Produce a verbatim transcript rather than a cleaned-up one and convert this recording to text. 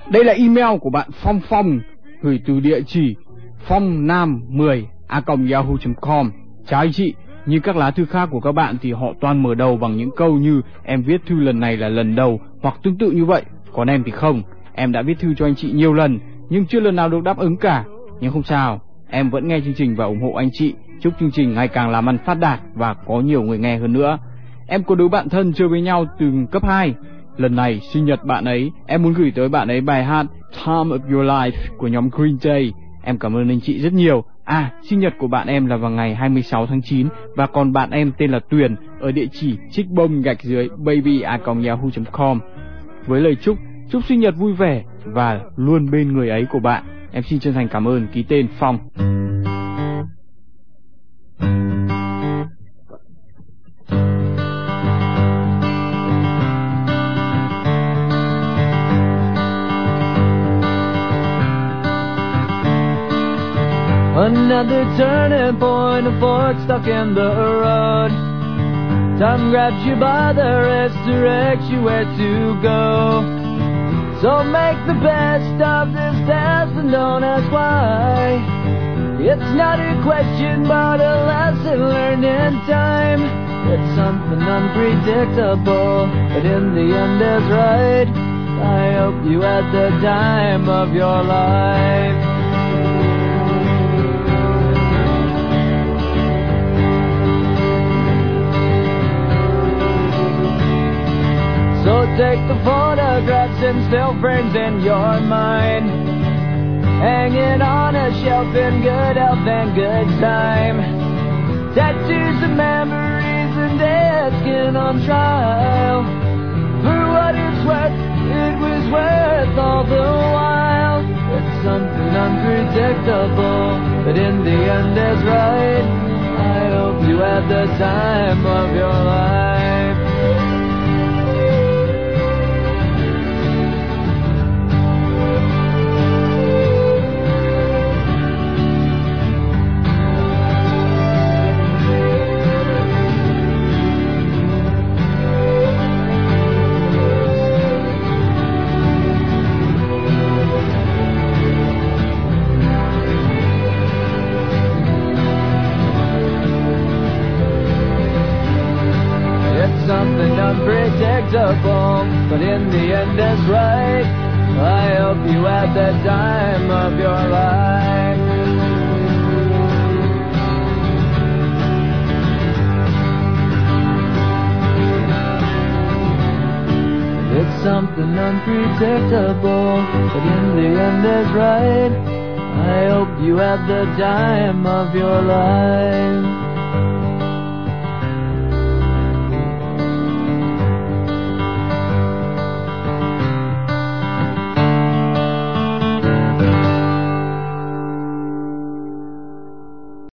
Đây là email của bạn Phong Phong, gửi từ địa chỉ phong nam mười a còng yahoo chấm com. Chào anh chị, như các lá thư khác của các bạn thì họ toàn mở đầu bằng những câu như em viết thư lần này là lần đầu hoặc tương tự như vậy. Còn em thì không, em đã viết thư cho anh chị nhiều lần nhưng chưa lần nào được đáp ứng cả. Nhưng không sao, em vẫn nghe chương trình và ủng hộ anh chị. Chúc chương trình ngày càng làm ăn phát đạt và có nhiều người nghe hơn nữa. Em có đứa bạn thân chơi với nhau từ cấp hai. Lần này sinh nhật bạn ấy, em muốn gửi tới bạn ấy bài hát Time of Your Life của nhóm Green Day. Em cảm ơn anh chị rất nhiều. À, sinh nhật của bạn em là vào ngày hai mươi sáu tháng chín và còn bạn em tên là Tuyền ở địa chỉ trích bông gạch dưới baby a còng yahoo chấm com. Với lời chúc chúc sinh nhật vui vẻ và luôn bên người ấy của bạn. Em xin chân thành cảm ơn, ký tên Phong. Another turning point, a fork stuck in the road. Time grabs you by the wrist, directs you where to go. So make the best of this test and don't ask why. It's not a question but a lesson learned in time. It's something unpredictable, but in the end is right. I hope you had the time of your life. So take the photographs and still frames in your mind, hanging on a shelf in good health and good time. Tattoos of memories and dead skin on trial. For what it's worth, it was worth all the while. It's something unpredictable, but in the end is right. I hope you had the time of your life. Something unpredictable, but in the end is right. I hope you had the time of your life. It's something unpredictable, but in the end is right. I hope you had the time of your life.